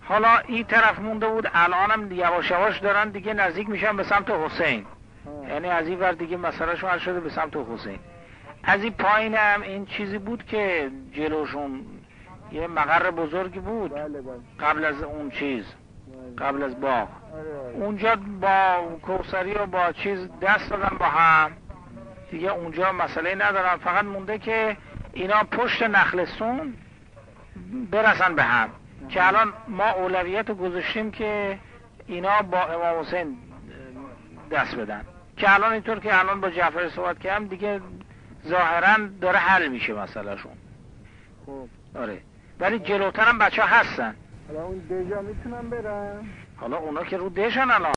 حالا این طرف مونده بود، الانم یواش یواش دارن دیگه نزدیک میشن به سمت حسین. یعنی از این ور دیگه مسئلهشون حل شده به سمت حسین. از این پایین هم این چیزی بود که جلوشون یه مقر بزرگی بود. بله بله. قبل از اون چیز، قبل از باغ. آره. اونجا با کوثری و با چیز دست دادن با هم دیگه، اونجا مسئله ندارن. فقط مونده که اینا پشت نخلستون برسن به هم، که الان ما اولویت رو گذاشتیم که اینا با امام حسین دست بدن، که الان اینطور که الان با جعفر صحبت کردم دیگه ظاهرا داره حل میشه مسئله شون. خب آره، ولی جلوتر هم بچه ها هستن. حالا اون دژا میتونن برن؟ حالا اونا که رو دهشن الان.